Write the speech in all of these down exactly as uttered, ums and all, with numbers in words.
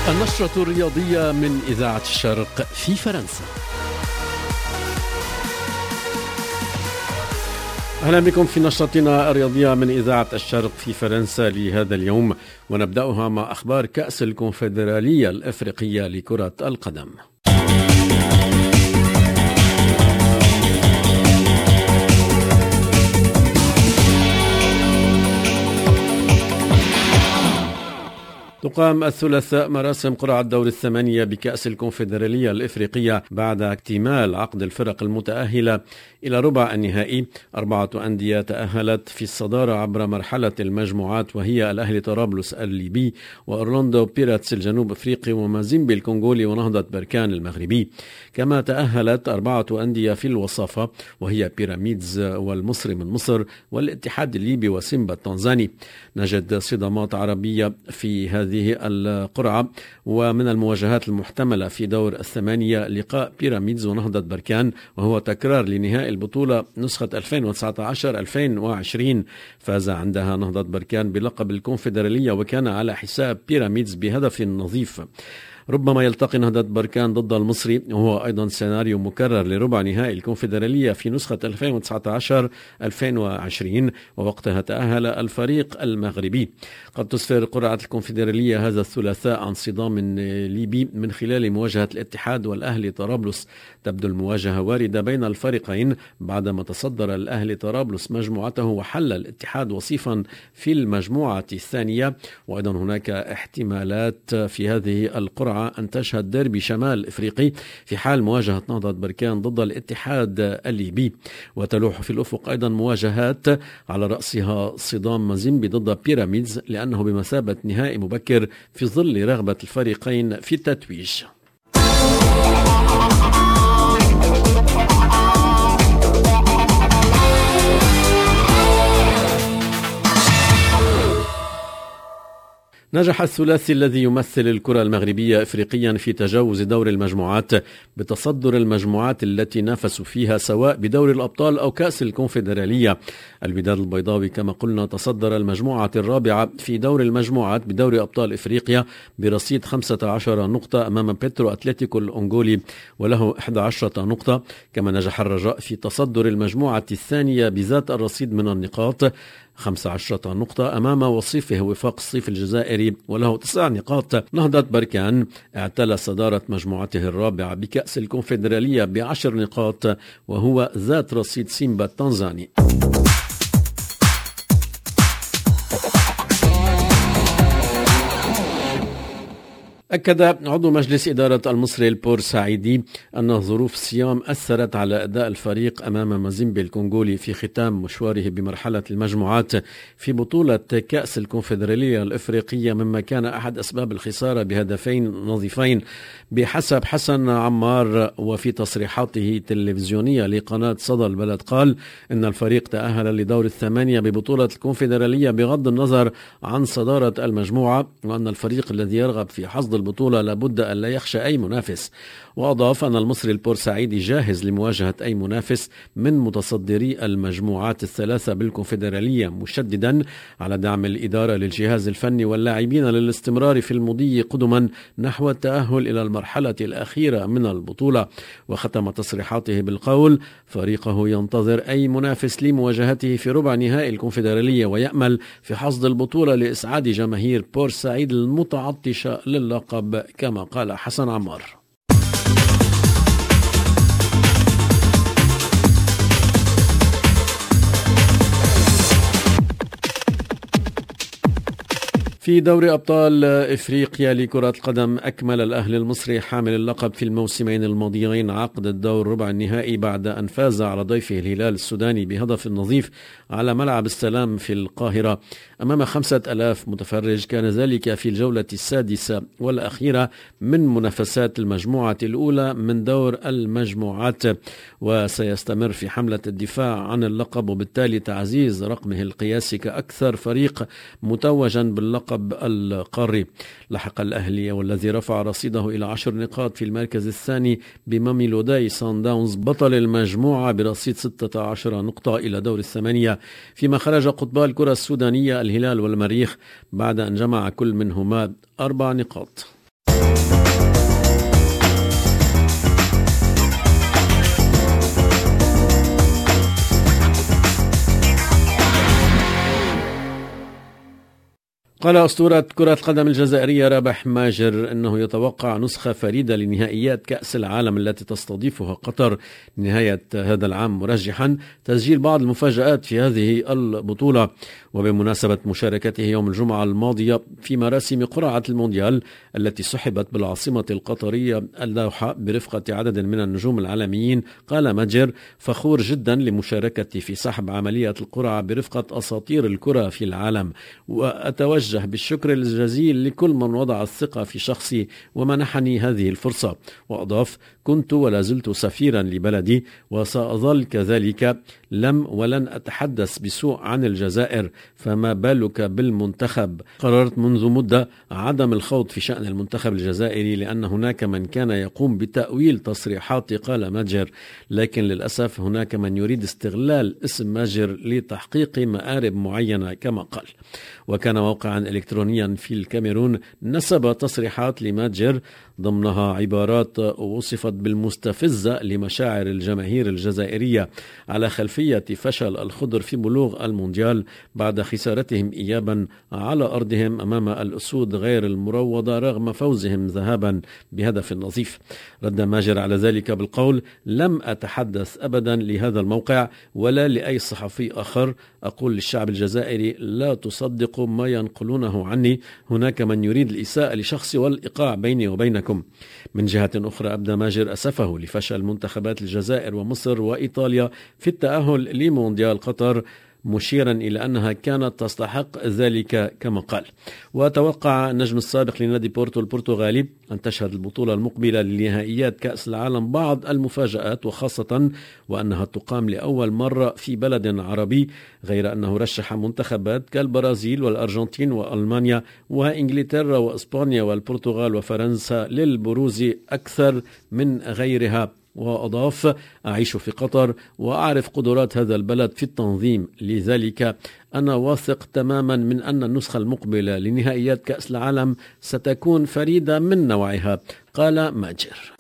النشرة الرياضية من إذاعة الشرق في فرنسا. أهلا بكم في نشرتنا الرياضية من إذاعة الشرق في فرنسا لهذا اليوم، ونبدأها مع أخبار كأس الكونفدرالية الأفريقية لكرة القدم. تقام الثلاثاء مراسم قرعة دور الثمانية بكأس الكونفدرالية الإفريقية بعد اكتمال عقد الفرق المتأهلة إلى ربع النهائي. أربعة أندية تأهلت في الصدارة عبر مرحلة المجموعات، وهي الأهلي طرابلس الليبي، وأورلاندو بيراتس الجنوب أفريقي، ومازيمبي الكونغولي، ونهضة بركان المغربي. كما تأهلت أربعة أندية في الوصافة، وهي بيراميدز والمصري من مصر، والاتحاد الليبي، وسيمبا التنزاني. نجد صدامات عربية في هذه القرعة، ومن المواجهات المحتملة في دور الثمانية لقاء بيراميدز ونهضة بركان، وهو تكرار لنهائي البطولة نسخة ألفين وتسعة عشر ألفين وعشرين. فاز عندها نهضة بركان بلقب الكونفدرالية، وكان على حساب بيراميدز بهدف نظيف. ربما يلتقي نهضة بركان ضد المصري، وهو أيضا سيناريو مكرر لربع نهائي الكونفدرالية في نسخة ألفين وتسعة عشر ألفين وعشرين، ووقتها تأهل الفريق المغربي. قد تسفر قرعة الكونفدرالية هذا الثلاثاء عن صدام ليبي من خلال مواجهة الاتحاد والأهلي طرابلس. تبدو المواجهة واردة بين الفريقين بعدما تصدر الأهلي طرابلس مجموعته وحل الاتحاد وصيفا في المجموعة الثانية. وأيضا هناك احتمالات في هذه القرعة أن تشهد ديربي شمال إفريقي في حال مواجهة نهضة بركان ضد الاتحاد الليبي. وتلوح في الأفق أيضا مواجهات على رأسها صدام مازيمبي ضد بيراميدز، لأنه بمثابة نهائي مبكر في ظل رغبة الفريقين في التتويج. نجح الثلاثي الذي يمثل الكرة المغربية إفريقيا في تجاوز دور المجموعات بتصدر المجموعات التي نافسوا فيها، سواء بدور الأبطال أو كأس الكونفدرالية. الوداد البيضاوي كما قلنا تصدر المجموعة الرابعة في دور المجموعات بدور أبطال إفريقيا برصيد خمسة عشر نقطة أمام بيترو أتلتيكو الأنغولي وله إحدى عشرة نقطة. كما نجح الرجاء في تصدر المجموعة الثانية بذات الرصيد من النقاط خمسة عشر نقطة أمام وصيفه وفاق الصيف الجزائري وله تسع نقاط. نهضة بركان اعتلى صدارة مجموعته الرابعة بكأس الكونفدرالية بعشر نقاط، وهو ذات رصيد سيمبا التنزاني. أكد عضو مجلس إدارة المصري البورسعيدي أن ظروف الصيام أثرت على أداء الفريق أمام مازيمبي الكونغولي في ختام مشواره بمرحلة المجموعات في بطولة كأس الكونفدرالية الإفريقية، مما كان أحد أسباب الخسارة بهدفين نظيفين بحسب حسن عمار. وفي تصريحاته التلفزيونية لقناة صدى البلد قال إن الفريق تأهل لدور الثمانية ببطولة الكونفدرالية بغض النظر عن صدارة المجموعة، وأن الفريق الذي يرغب في حصد البطولة لابد أن لا يخشى أي منافس. وأضاف أن المصري البورسعيدي جاهز لمواجهة أي منافس من متصدري المجموعات الثلاثة بالكونفدرالية، مشددا على دعم الإدارة للجهاز الفني واللاعبين للاستمرار في المضي قدما نحو التأهل إلى المرحلة الأخيرة من البطولة. وختم تصريحاته بالقول: فريقه ينتظر أي منافس لمواجهته في ربع نهائي الكونفدرالية، ويأمل في حصد البطولة لإسعاد جماهير بورسعيد المتعطشة للقب، كما قال حسن عمار. في دوري أبطال إفريقيا لكرة القدم، أكمل الأهلي المصري حامل اللقب في الموسمين الماضيين عقد الدور ربع النهائي بعد أن فاز على ضيفه الهلال السوداني بهدف نظيف على ملعب السلام في القاهرة أمام خمسة ألاف متفرج. كان ذلك في الجولة السادسة والأخيرة من منافسات المجموعة الأولى من دور المجموعات، وسيستمر في حملة الدفاع عن اللقب وبالتالي تعزيز رقمه القياسي كأكثر فريق متوجا باللقب القاري. لحق الأهلي والذي رفع رصيده إلى عشر نقاط في المركز الثاني بماميلوداي سان داونز بطل المجموعة برصيد ستة عشر نقطة إلى دور الثمانية، فيما خرج قطبا الكرة السودانية الهلال والمريخ بعد أن جمع كل منهما أربع نقاط. قال أسطورة كرة القدم الجزائرية رابح ماجر أنه يتوقع نسخة فريدة لنهائيات كأس العالم التي تستضيفها قطر نهاية هذا العام، مرجحا تسجيل بعض المفاجآت في هذه البطولة. وبمناسبة مشاركته يوم الجمعة الماضية في مراسم قرعة المونديال التي سحبت بالعاصمة القطرية الدوحة برفقة عدد من النجوم العالميين، قال ماجر: فخور جدا لمشاركتي في سحب عملية القرعة برفقة أساطير الكرة في العالم، وأتوجه بالشكر الجزيل لكل من وضع الثقة في شخصي ومنحني هذه الفرصة. وأضاف: كنت ولا زلت سفيرا لبلدي وسأظل كذلك، لم ولن أتحدث بسوء عن الجزائر، فما بالك بالمنتخب. قررت منذ مدة عدم الخوض في شأن المنتخب الجزائري لأن هناك من كان يقوم بتأويل تصريحاتي، قال ماجر، لكن للأسف هناك من يريد استغلال اسم ماجر لتحقيق مآرب معينة كما قال. وكان موقعا إلكترونيا في الكاميرون نسب تصريحات لماجر ضمنها عبارات وصفت بالمستفزة لمشاعر الجماهير الجزائرية على خلفية فشل الخضر في بلوغ المونديال بعد خسارتهم إيابا على أرضهم أمام الأسود غير المروضة رغم فوزهم ذهابا بهدف نظيف. رد ماجر على ذلك بالقول: لم أتحدث أبدا لهذا الموقع ولا لأي صحفي آخر، أقول للشعب الجزائري: لا تصدقوا ما ينقلونه عني، هناك من يريد الإساءة لشخصي والإيقاع بيني وبينكم. من جهة أخرى أبدى ماجر أسفه لفشل منتخبات الجزائر ومصر وإيطاليا في التأهل لمونديال قطر، مشيرا إلى أنها كانت تستحق ذلك كما قال. وتوقع النجم السابق لنادي بورتو البرتغالي أن تشهد البطولة المقبلة لنهائيات كأس العالم بعض المفاجآت، وخاصة وأنها تقام لأول مرة في بلد عربي، غير أنه رشح منتخبات كالبرازيل والأرجنتين وألمانيا وإنجلترا وإسبانيا والبرتغال وفرنسا للبروز أكثر من غيرها. وأضاف: أعيش في قطر وأعرف قدرات هذا البلد في التنظيم، لذلك أنا واثق تماما من أن النسخة المقبلة لنهائيات كأس العالم ستكون فريدة من نوعها، قال ماجر.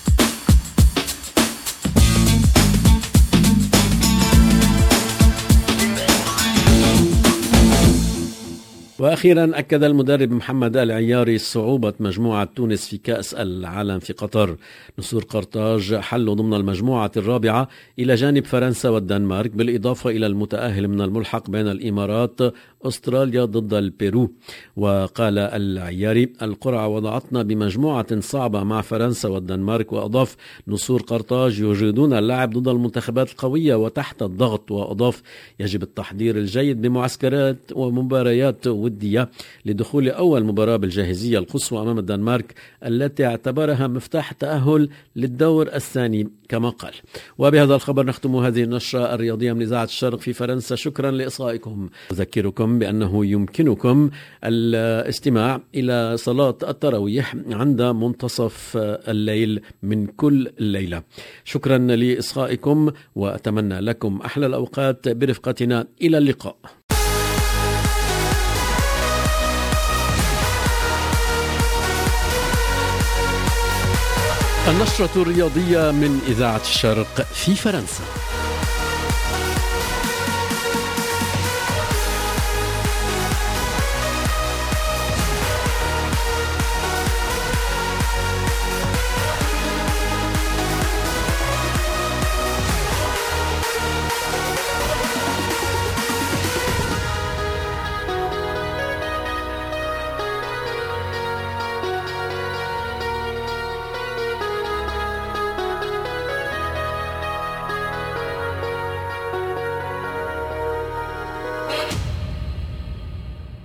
وأخيرا أكد المدرب محمد العياري صعوبة مجموعة تونس في كأس العالم في قطر. نسور قرطاج حلوا ضمن المجموعة الرابعة إلى جانب فرنسا والدنمارك، بالإضافة إلى المتأهل من الملحق بين الإمارات أستراليا ضد البيرو. وقال العياري: القرعة وضعتنا بمجموعة صعبة مع فرنسا والدنمارك. وأضاف: نسور قرطاج يجيدون اللعب ضد المنتخبات القوية وتحت الضغط. وأضاف: يجب التحضير الجيد بمعسكرات ومباريات ودية لدخول أول مباراة بالجاهزية القصوى أمام الدنمارك التي اعتبرها مفتاح تأهل للدور الثاني كما قال. وبهذا الخبر نختم هذه النشرة الرياضية من إذاعة الشرق في فرنسا. شكرا لإصغائكم. أذكركم بأنه يمكنكم الاستماع إلى صلاة التراويح عند منتصف الليل من كل ليلة. شكرا لإصغائكم وأتمنى لكم أحلى الأوقات برفقتنا. إلى اللقاء. النشرة الرياضية من إذاعة الشرق في فرنسا.